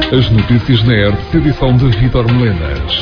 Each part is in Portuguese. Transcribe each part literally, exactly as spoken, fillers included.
As notícias na R T C, edição de Vítor Melenas.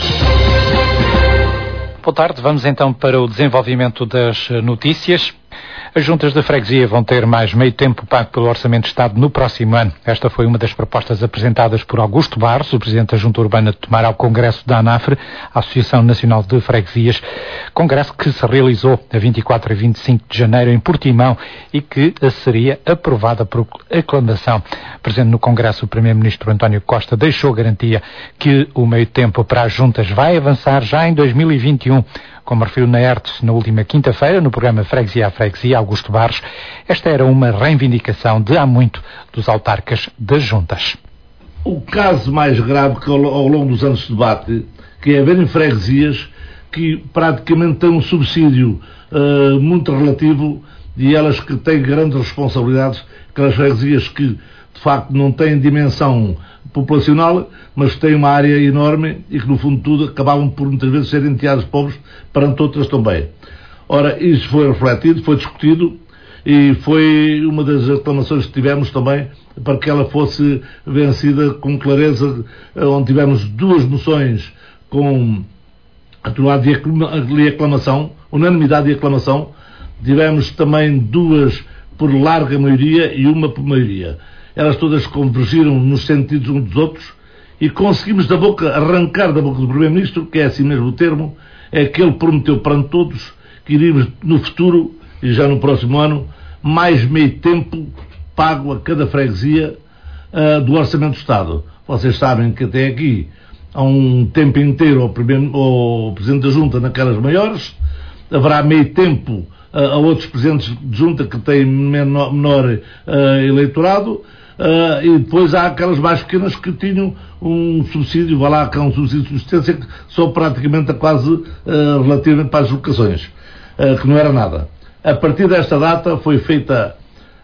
Boa tarde, vamos então para o desenvolvimento das notícias. As juntas de freguesia vão ter mais meio tempo pago pelo Orçamento de Estado no próximo ano. Esta foi uma das propostas apresentadas por Augusto Barros, o Presidente da Junta Urbana de Tomar, ao Congresso da ANAFRE, a Associação Nacional de Freguesias, congresso que se realizou a vinte e quatro e vinte e cinco de janeiro em Portimão e que seria aprovada por aclamação. Presente no Congresso, o Primeiro-Ministro António Costa deixou garantia que o meio tempo para as juntas vai avançar já em dois mil e vinte e um. Como referiu na R T S na última quinta-feira, no programa Freguesia a Freguesia, Augusto Barros, esta era uma reivindicação de há muito dos autarcas das juntas. O caso mais grave que ao longo dos anos se debate, que é haverem freguesias que praticamente têm um subsídio uh, muito relativo e elas que têm grandes responsabilidades, aquelas freguesias que de facto não têm dimensão populacional, mas têm uma área enorme e que no fundo de tudo acabavam por muitas vezes serem entidades pobres perante outras também. Ora, isso foi refletido, foi discutido e foi uma das reclamações que tivemos também para que ela fosse vencida com clareza, onde tivemos duas moções com atualidade de aclamação, unanimidade de aclamação, tivemos também duas por larga maioria e uma por maioria. Elas todas convergiram nos sentidos uns dos outros e conseguimos da boca, arrancar da boca do Primeiro-Ministro, que é assim mesmo o termo, é que ele prometeu perante todos que iríamos no futuro, e já no próximo ano, mais meio tempo pago a cada freguesia uh, do Orçamento do Estado. Vocês sabem que até aqui há um tempo inteiro ao, primeiro, ao Presidente da Junta naquelas maiores, haverá meio tempo uh, a outros Presidentes de Junta que têm menor, menor uh, eleitorado. Uh, e depois há aquelas mais pequenas que tinham um subsídio, vai lá, que é um subsídio de subsistência que só praticamente a quase uh, relativamente para as locações, uh, que não era nada. A partir desta data foi feita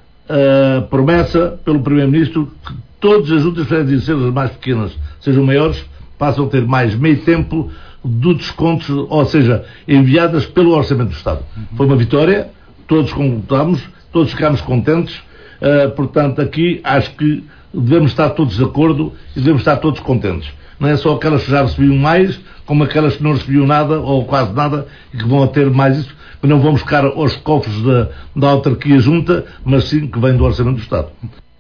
a promessa pelo Primeiro-Ministro que todas as juntas freguesias, sejam as mais pequenas, sejam maiores, passam a ter mais meio tempo do desconto, ou seja, enviadas pelo Orçamento do Estado. Foi uma vitória, todos concordamos, todos ficámos contentes. Uh, portanto, aqui acho que devemos estar todos de acordo e devemos estar todos contentes. Não é só aquelas que já recebiam mais, como aquelas que não recebiam nada, ou quase nada, e que vão a ter mais isso, que não vão buscar aos cofres da, da autarquia junta, mas sim que vem do Orçamento do Estado.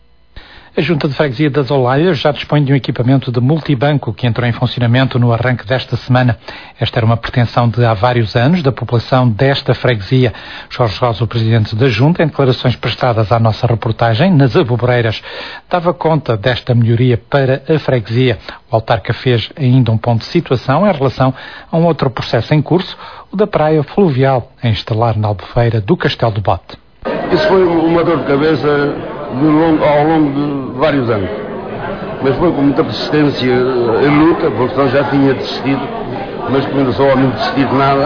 A Junta de Freguesia das Olaias já dispõe de um equipamento de multibanco que entrou em funcionamento no arranque desta semana. Esta era uma pretensão de há vários anos da população desta freguesia. Jorge Rosa, o Presidente da Junta, em declarações prestadas à nossa reportagem nas Aboboreiras, dava conta desta melhoria para a freguesia. O autarca fez ainda um ponto de situação em relação a um outro processo em curso, o da praia fluvial, a instalar na Albufeira do Castelo do Bote. Isso foi uma dor de cabeça de longo, ao longo de vários anos, mas foi com muita persistência em luta, porque senão já tinha desistido, mas como ainda sou homem de desistir de nada,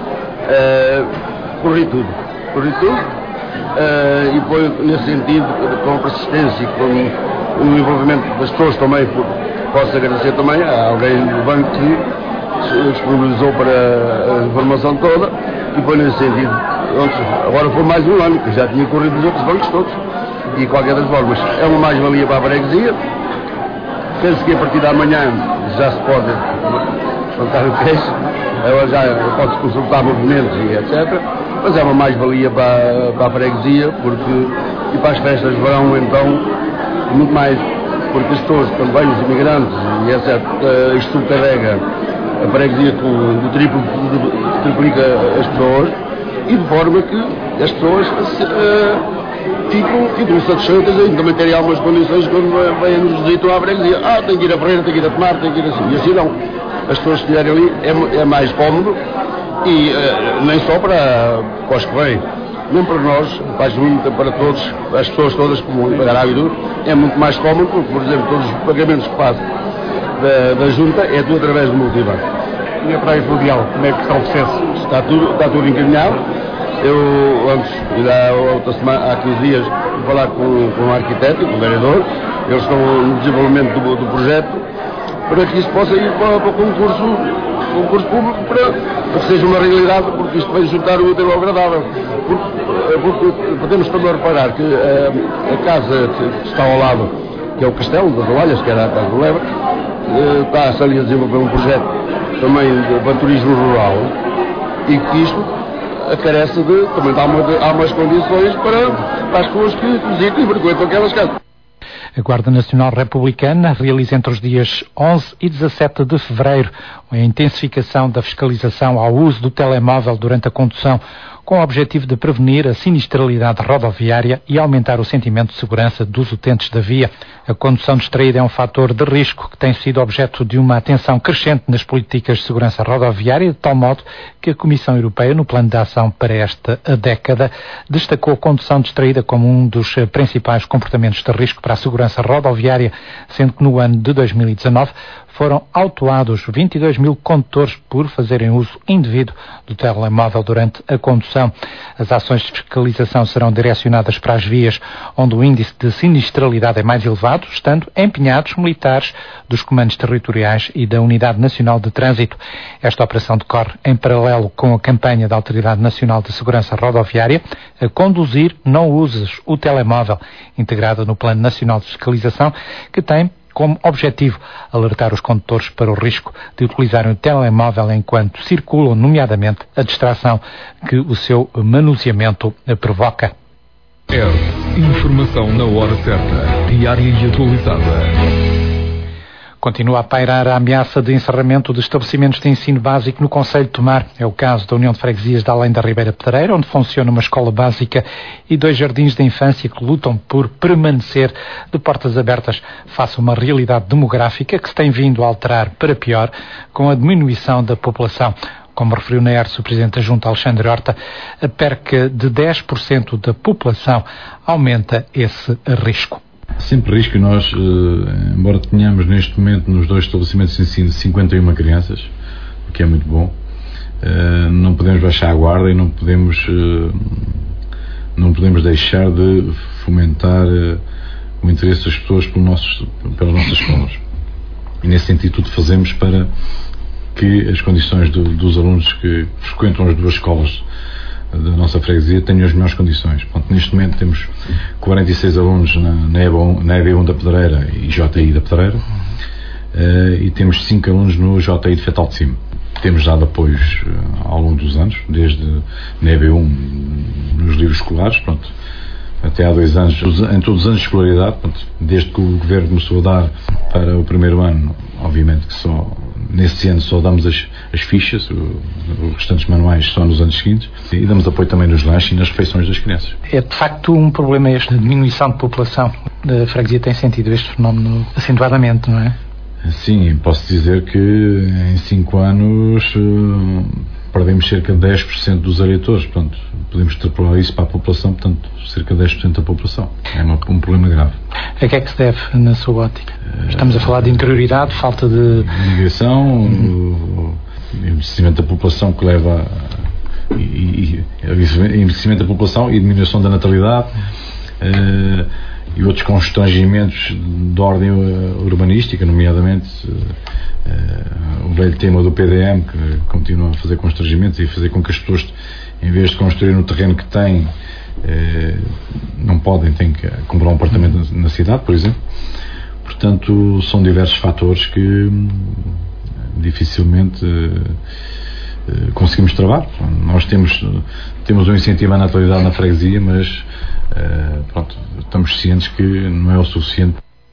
uh, corri tudo, corri tudo, uh, e foi nesse sentido, com a persistência e com o envolvimento das pessoas também, posso agradecer também a alguém do banco que disponibilizou para a informação toda, e foi nesse sentido. Agora foi mais um ano, que já tinha corrido os outros bancos todos. E de qualquer das formas, é uma mais-valia para a freguesia. Penso que a partir da manhã já se pode levantar o queixo, já pode-se consultar movimentos e etcétera. Mas é uma mais-valia para, para a freguesia, porque, e para as festas de verão, então, muito mais, porque as pessoas, quando vêm os imigrantes e etcétera, isto subcarrega a freguesia do triplo, triplica as pessoas, e de forma que as pessoas uh, ficam, ficam satisfeitas e também terem algumas condições quando vêm nos visitam à freguesia. Ah, tem que ir a Ferreira, tem que ir a Tomar, tem que ir assim. E assim não. As pessoas que estiverem ali é, é mais cómodo e uh, nem só para, para os que vêm, nem para nós, para a junta, para todos, as pessoas todas que vão pagar a duro, é muito mais cómodo porque, por exemplo, todos os pagamentos que faço da, da junta é tudo através do multibanco. E a praia fluvial, como é que está o processo? Está tudo, está tudo encaminhado. Eu, antes, há, outra semana, há quinze dias, fui falar com, com o arquiteto e com o vereador. Eles estão no desenvolvimento do, do projeto para que isso possa ir para, para o concurso, concurso público, para, para que seja uma realidade, porque isto vai juntar o útil ao agradável. Porque, porque podemos também reparar que a, a casa que está ao lado que é o Castelo das Olhas, que era a Casa do Lebre. Está-se ali a desenvolver um projeto também de, para turismo rural e que isto carece de, também há, uma, há umas condições para, para as pessoas que visitam e frequentam aquelas casas. A Guarda Nacional Republicana realiza entre os dias onze e dezassete de fevereiro a intensificação da fiscalização ao uso do telemóvel durante a condução, com o objetivo de prevenir a sinistralidade rodoviária e aumentar o sentimento de segurança dos utentes da via. A condução distraída é um fator de risco que tem sido objeto de uma atenção crescente nas políticas de segurança rodoviária, de tal modo que a Comissão Europeia, no plano de ação para esta década, destacou a condução distraída como um dos principais comportamentos de risco para a segurança rodoviária, sendo que no ano de dois mil e dezanove foram autuados vinte e dois mil condutores por fazerem uso indevido do telemóvel durante a condução. As ações de fiscalização serão direcionadas para as vias onde o índice de sinistralidade é mais elevado, estando empenhados militares dos comandos territoriais e da Unidade Nacional de Trânsito. Esta operação decorre em paralelo com a campanha da Autoridade Nacional de Segurança Rodoviária a conduzir não uses o telemóvel, integrada no Plano Nacional de Fiscalização, que tem como objetivo alertar os condutores para o risco de utilizarem o telemóvel enquanto circulam, nomeadamente a distração que o seu manuseamento provoca. R. Informação na hora certa, diária e atualizada. Continua a pairar a ameaça de encerramento de estabelecimentos de ensino básico no Concelho de Tomar. É o caso da União de Freguesias de Além da Ribeira Pedreira, onde funciona uma escola básica e dois jardins de infância que lutam por permanecer de portas abertas face a uma realidade demográfica que se tem vindo a alterar para pior com a diminuição da população. Como referiu na E R S o Presidente da Junta, Alexandre Horta, a perca de dez por cento da população aumenta esse risco. Sempre risco. Nós, embora tenhamos neste momento nos dois estabelecimentos de ensino cinquenta e uma crianças, o que é muito bom, não podemos baixar a guarda e não podemos, não podemos deixar de fomentar o interesse das pessoas pelos nossos, pelas nossas escolas. E nesse sentido tudo fazemos para que as condições do, dos alunos que frequentam as duas escolas da nossa freguesia tenham as melhores condições. Portanto, neste momento temos quarenta e seis alunos na, na, E B um, na E B um da Pedreira e J I da Pedreira, uh, e temos cinco alunos no J I de Fetal de Cima. Temos dado apoios uh, ao longo dos anos, desde na E B um nos livros escolares, pronto, até há dois anos, em todos os anos de escolaridade, pronto, desde que o Governo começou a dar para o primeiro ano, obviamente que só nesse ano só damos as, as fichas, o, os restantes manuais só nos anos seguintes, e damos apoio também nos lanches e nas refeições das crianças. É de facto um problema este, a diminuição de população. A freguesia tem sentido este fenómeno acentuadamente, não é? Sim, posso dizer que em cinco anos uh, perdemos cerca de dez por cento dos eleitores, portanto, podemos extrapolar isso para a população, portanto, cerca de dez por cento da população. É uma, um problema grave. A que é que se deve, na sua ótica? Estamos a falar de interioridade, falta de... Migração, uhum. o envelhecimento da população que leva a, e, e, envelhecimento da população e diminuição da natalidade, uh, e outros constrangimentos de ordem urbanística, nomeadamente uh, o velho tema do P D M, que continua a fazer constrangimentos e fazer com que as pessoas, em vez de construir no terreno que têm, uh, não podem, têm que comprar um apartamento na, na cidade, por exemplo. Portanto, são diversos fatores que um, dificilmente uh, uh, conseguimos travar. Nós temos, temos um incentivo à natalidade na freguesia, mas uh, pronto, estamos cientes que não é o suficiente.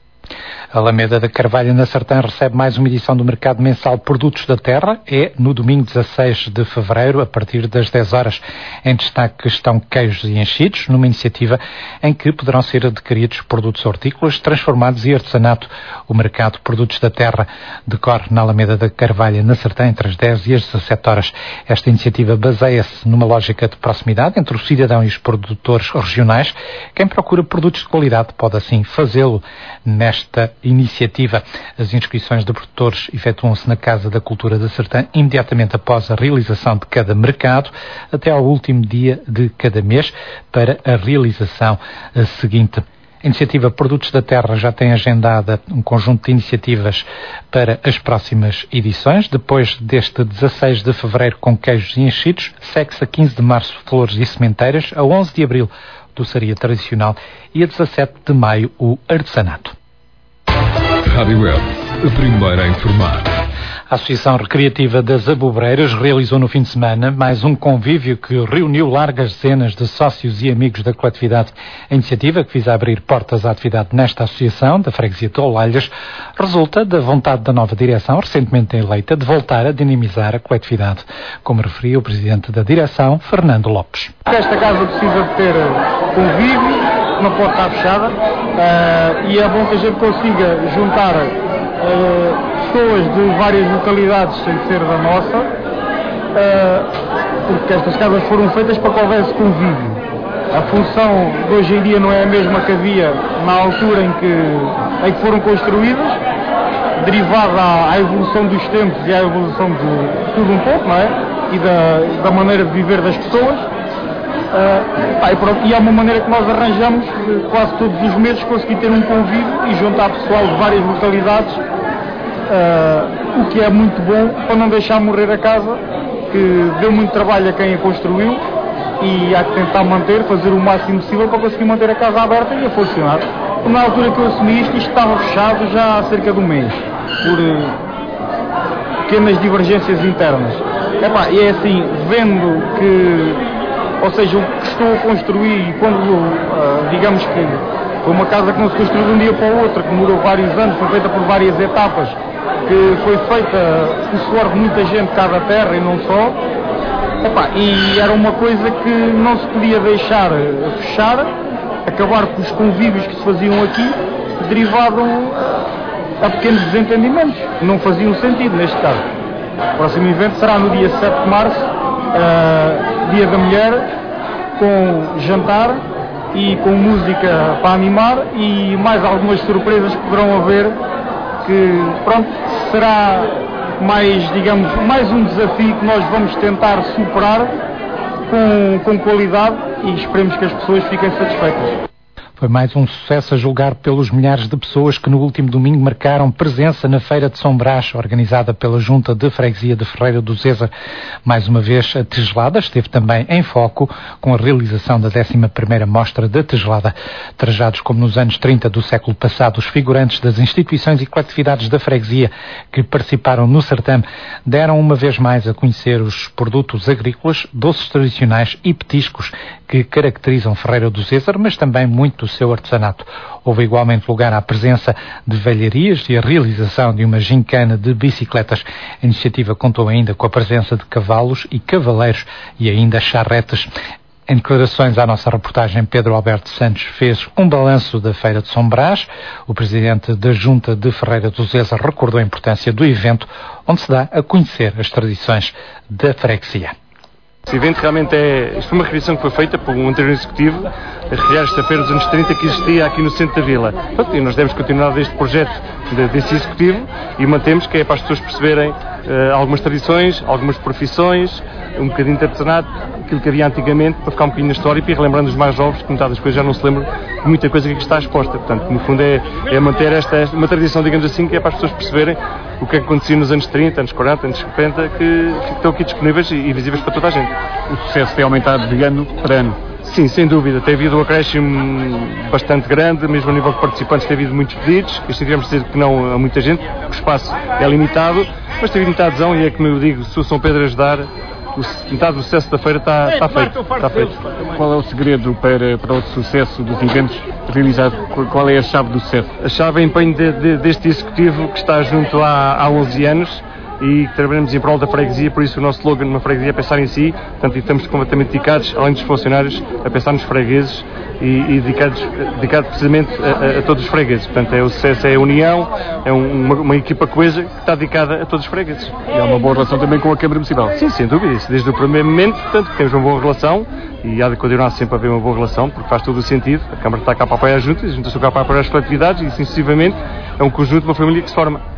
A Alameda da Carvalho, na Sartã, recebe mais uma edição do mercado mensal Produtos da Terra. É no domingo dezasseis de fevereiro, a partir das dez horas. Em destaque estão queijos e enchidos, numa iniciativa em que poderão ser adquiridos produtos hortícolas transformados e artesanato. O mercado Produtos da Terra decorre na Alameda da Carvalho, na Sartã, entre as dez e as dezassete horas. Esta iniciativa baseia-se numa lógica de proximidade entre o cidadão e os produtores regionais. Quem procura produtos de qualidade pode assim fazê-lo nesta iniciativa. As inscrições de produtores efetuam-se na Casa da Cultura da Sartã imediatamente após a realização de cada mercado, até ao último dia de cada mês, para a realização seguinte. A iniciativa Produtos da Terra já tem agendada um conjunto de iniciativas para as próximas edições. Depois deste dezasseis de fevereiro com queijos e enchidos, segue-se a quinze de março flores e sementeiras, a onze de abril doçaria tradicional e a dezassete de maio o artesanato. Rádio Web, a primeira a informar. A Associação Recreativa das Abobreiras realizou no fim de semana mais um convívio que reuniu largas dezenas de sócios e amigos da coletividade. A iniciativa, que visa abrir portas à atividade nesta associação, da freguesia de Olalhas, resulta da vontade da nova direção, recentemente eleita, de voltar a dinamizar a coletividade, como referiu o presidente da direção, Fernando Lopes. Esta casa precisa de ter convívio, não pode estar fechada, uh, e é bom que a gente consiga juntar uh, pessoas de várias localidades sem ser da nossa, uh, porque estas casas foram feitas para que houvesse convívio. A função de hoje em dia não é a mesma que havia na altura em que, em que foram construídas, derivada à, à evolução dos tempos e à evolução de tudo um pouco, não é? E da, da maneira de viver das pessoas. Uh, pá, e, pronto, e é uma maneira que nós arranjamos uh, quase todos os meses conseguir ter um convívio e juntar pessoal de várias localidades, uh, o que é muito bom para não deixar morrer a casa, que deu muito trabalho a quem a construiu e há que tentar manter, fazer o máximo possível para conseguir manter a casa aberta e a funcionar. Na altura que eu assumi isto, isto estava fechado já há cerca de um mês, por uh, pequenas divergências internas. Epá, e é assim, vendo que ou seja, o que estou a construir, e quando, uh, digamos que foi uma casa que não se construiu de um dia para o outro, que demorou vários anos, foi feita por várias etapas, que foi feita com o suor de muita gente cá da terra e não só, epá, e era uma coisa que não se podia deixar fechar, acabar com os convívios que se faziam aqui, que derivavam a pequenos desentendimentos, que não faziam sentido neste caso. O próximo evento será no dia sete de março, uh, Dia da Mulher, com jantar e com música para animar e mais algumas surpresas que poderão haver, que pronto, será mais, digamos, mais um desafio que nós vamos tentar superar com, com qualidade e esperemos que as pessoas fiquem satisfeitas. Foi mais um sucesso a julgar pelos milhares de pessoas que no último domingo marcaram presença na Feira de São Brás, organizada pela Junta de Freguesia de Ferreira do Zezer. Mais uma vez, a tigelada esteve também em foco com a realização da décima primeira Mostra da Tigelada. Trajados como nos anos trinta do século passado, os figurantes das instituições e coletividades da freguesia que participaram no certame deram uma vez mais a conhecer os produtos agrícolas, doces tradicionais e petiscos que caracterizam Ferreira do Zezer, mas também muito do seu artesanato. Houve igualmente lugar à presença de velharias e a realização de uma gincana de bicicletas. A iniciativa contou ainda com a presença de cavalos e cavaleiros e ainda charretes. Em declarações à nossa reportagem, Pedro Alberto Santos fez um balanço da Feira de São Brás. O presidente da Junta de Ferreira do Zezer recordou a importância do evento, onde se dá a conhecer as tradições da freguesia. Esse evento realmente é, isto foi uma recriação que foi feita por um anterior executivo, a recriar esta feira dos anos trinta que existia aqui no centro da vila. E nós devemos continuar deste projeto de, desse executivo e mantemos que é para as pessoas perceberem uh, algumas tradições, algumas profissões, um bocadinho de artesanato, aquilo que havia antigamente, para ficar um bocadinho na história e relembrando os mais jovens, que muitas das coisas já não se lembram de muita coisa que aqui está exposta. Portanto, no fundo é, é manter esta, esta, uma tradição, digamos assim, que é para as pessoas perceberem o que é que acontecia nos anos trinta, anos quarenta, anos cinquenta, que, que estão aqui disponíveis e, e visíveis para toda a gente. O sucesso tem aumentado de ano para ano? Sim, sem dúvida. Tem havido um acréscimo bastante grande, mesmo a nível de participantes tem havido muitos pedidos. Este tivemos de dizer que não a muita gente, porque o espaço é limitado, mas tem havido muita adesão e é como eu digo, se o São Pedro ajudar, o, metade do sucesso da feira está, está feito. Está feito. Qual é o segredo para, para o sucesso dos eventos realizados? Qual é a chave do sucesso? A chave é o empenho de, de, deste executivo que está junto há, há onze anos e que trabalhamos em prol da freguesia, por isso o nosso slogan numa freguesia é pensar em si, portanto estamos completamente dedicados, além dos funcionários, a pensar nos fregueses e, e dedicados, dedicados precisamente a, a, a todos os fregueses. Portanto, é o sucesso, é a união, é um, uma, uma equipa coesa que está dedicada a todos os fregueses. E há uma boa relação também com a Câmara Municipal? Sim, sem dúvida, isso desde o primeiro momento, portanto temos uma boa relação e há de continuar sempre a haver uma boa relação, porque faz todo o sentido, a Câmara está cá para apoiar as juntas, as juntas estão cá para apoiar as coletividades e, sucessivamente, é um conjunto, uma família que se forma.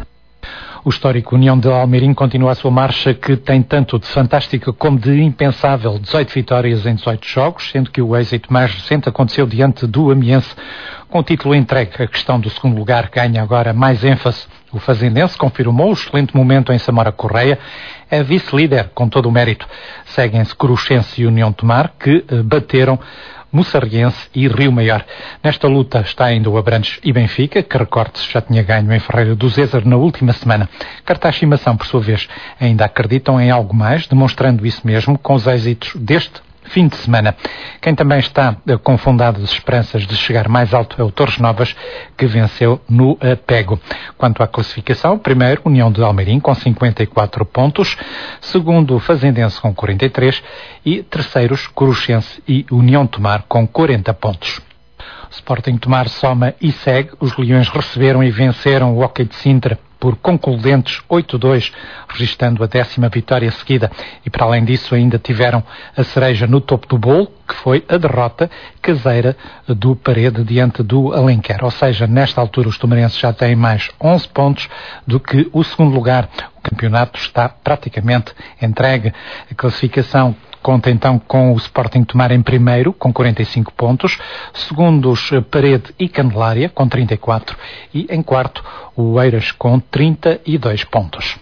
O histórico União de Almeirim continua a sua marcha, que tem tanto de fantástica como de impensável. dezoito vitórias em dezoito jogos, sendo que o êxito mais recente aconteceu diante do Amiense. Com o título entregue, a questão do segundo lugar ganha agora mais ênfase. O fazendense confirmou o excelente momento em Samora Correia, é vice-líder com todo o mérito. Seguem-se Cruxense e União Tomar, que bateram Mussarriense e Rio Maior. Nesta luta está ainda o Abrantes e Benfica, que recorde-se já tinha ganho em Ferreira do Zézer na última semana. Cartaz e Mação, por sua vez, ainda acreditam em algo mais, demonstrando isso mesmo com os êxitos deste fim de semana. Quem também está com fundadas esperanças de chegar mais alto é o Torres Novas, que venceu no Pego. Quanto à classificação, primeiro, União de Almeirim com cinquenta e quatro pontos, segundo, Fazendense com quarenta e três e terceiros, Coruchense e União de Tomar com quarenta pontos. Sporting Tomar soma e segue. Os Leões receberam e venceram o Hóquei de Sintra por concludentes oito a dois, registrando a décima vitória seguida. E para além disso ainda tiveram a cereja no topo do bolo, que foi a derrota caseira do Parede diante do Alenquer. Ou seja, nesta altura os tomarenses já têm mais onze pontos do que o segundo lugar. O campeonato está praticamente entregue. A classificação conta então com o Sporting Tomar em primeiro, com quarenta e cinco pontos, segundos Parede e Candelária, com trinta e quatro, e em quarto o Eiras, com trinta e dois pontos.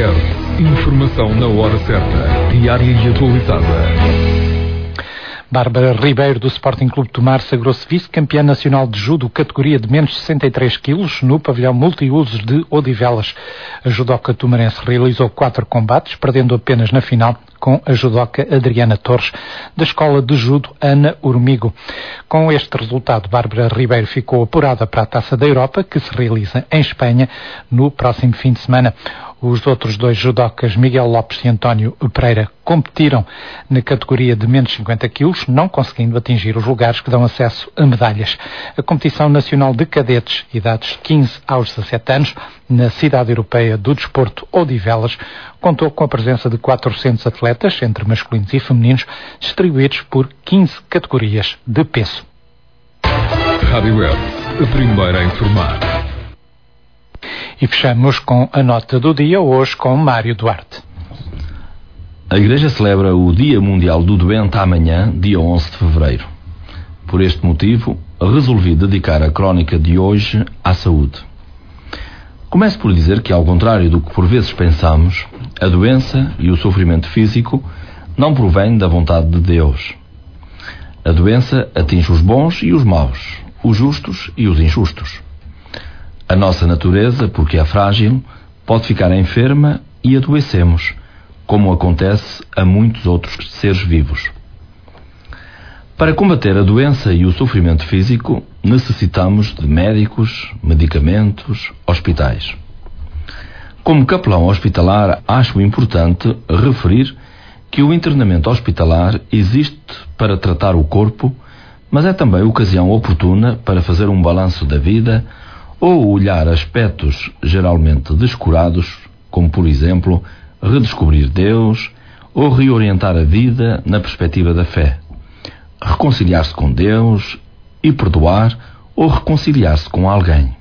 R. Informação na hora certa, diária e atualizada. Bárbara Ribeiro, do Sporting Clube Tomar, sagrou-se vice-campeã nacional de judo, categoria de menos de sessenta e três quilos, no pavilhão multiusos de Odivelas. A judoca tomarense realizou quatro combates, perdendo apenas na final com a judoca Adriana Torres, da Escola de Judo Ana Urmigo. Com este resultado, Bárbara Ribeiro ficou apurada para a Taça da Europa, que se realiza em Espanha no próximo fim de semana. Os outros dois judocas, Miguel Lopes e António Pereira, competiram na categoria de menos cinquenta quilos, não conseguindo atingir os lugares que dão acesso a medalhas. A competição nacional de cadetes, idades quinze aos dezassete anos, na cidade europeia do desporto Odivelas, contou com a presença de quatrocentos atletas, entre masculinos e femininos, distribuídos por quinze categorias de peso. Rádio Web, a primeira a informar. E fechamos com a nota do dia, hoje com Mário Duarte. A Igreja celebra o Dia Mundial do Doente amanhã, dia onze de fevereiro. Por este motivo, resolvi dedicar a crónica de hoje à saúde. Começo por dizer que, ao contrário do que por vezes pensamos, a doença e o sofrimento físico não provêm da vontade de Deus. A doença atinge os bons e os maus, os justos e os injustos. A nossa natureza, porque é frágil, pode ficar enferma e adoecemos, como acontece a muitos outros seres vivos. Para combater a doença e o sofrimento físico, necessitamos de médicos, medicamentos, hospitais. Como capelão hospitalar, acho importante referir que o internamento hospitalar existe para tratar o corpo, mas é também ocasião oportuna para fazer um balanço da vida ou olhar aspectos geralmente descurados, como, por exemplo, redescobrir Deus ou reorientar a vida na perspectiva da fé, reconciliar-se com Deus e perdoar ou reconciliar-se com alguém.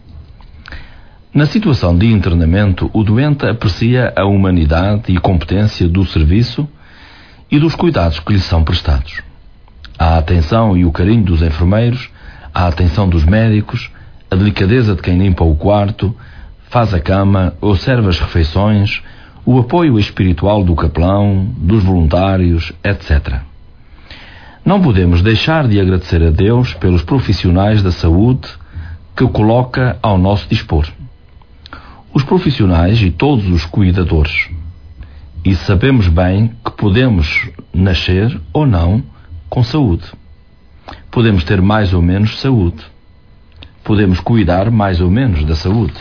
Na situação de internamento, o doente aprecia a humanidade e competência do serviço e dos cuidados que lhe são prestados. A atenção e o carinho dos enfermeiros, a atenção dos médicos, a delicadeza de quem limpa o quarto, faz a cama ou serve as refeições, o apoio espiritual do capelão, dos voluntários, etcétera. Não podemos deixar de agradecer a Deus pelos profissionais da saúde que coloca ao nosso dispor. Os profissionais e todos os cuidadores. E sabemos bem que podemos nascer ou não com saúde. Podemos ter mais ou menos saúde. Podemos cuidar mais ou menos da saúde.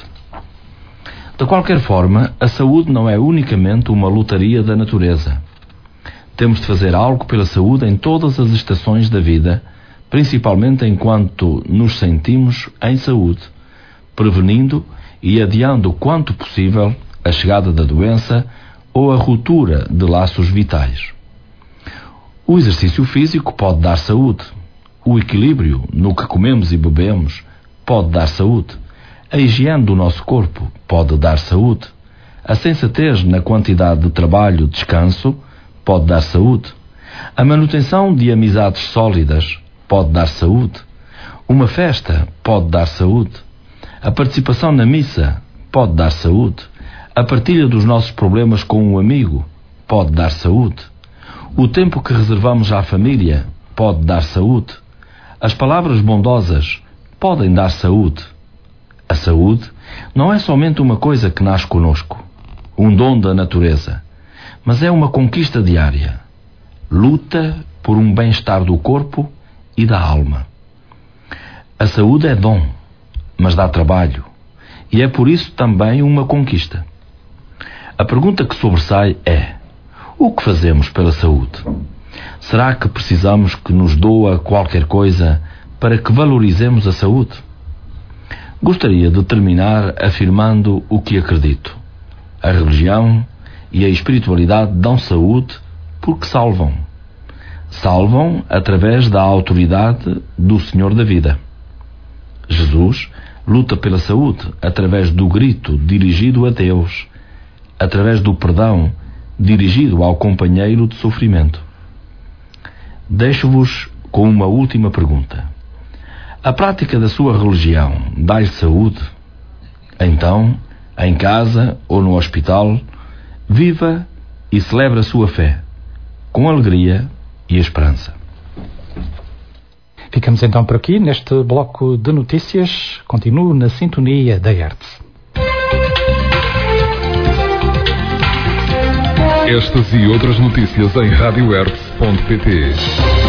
De qualquer forma, a saúde não é unicamente uma lotaria da natureza. Temos de fazer algo pela saúde em todas as estações da vida, principalmente enquanto nos sentimos em saúde, prevenindo e adiando o quanto possível a chegada da doença ou a ruptura de laços vitais. O exercício físico pode dar saúde. O equilíbrio no que comemos e bebemos pode dar saúde. A higiene do nosso corpo pode dar saúde. A sensatez na quantidade de trabalho, descanso, pode dar saúde. A manutenção de amizades sólidas pode dar saúde. Uma festa pode dar saúde. A participação na missa pode dar saúde. A partilha dos nossos problemas com um amigo pode dar saúde. O tempo que reservamos à família pode dar saúde. As palavras bondosas podem dar saúde. A saúde não é somente uma coisa que nasce conosco, um dom da natureza, mas é uma conquista diária. Luta por um bem-estar do corpo e da alma. A saúde é dom, mas dá trabalho, e é por isso também uma conquista. A pergunta que sobressai é: o que fazemos pela saúde? Será que precisamos que nos doa qualquer coisa para que valorizemos a saúde? Gostaria de terminar afirmando o que acredito. A religião e a espiritualidade dão saúde porque salvam. Salvam através da autoridade do Senhor da vida. Jesus luta pela saúde através do grito dirigido a Deus, através do perdão dirigido ao companheiro de sofrimento. Deixo-vos com uma última pergunta. A prática da sua religião dá-lhe saúde? Então, em casa ou no hospital, viva e celebre a sua fé, com alegria e esperança. Ficamos então por aqui neste bloco de notícias. Continuo na sintonia da Hertz. Estas e outras notícias em rádio hertz ponto pt.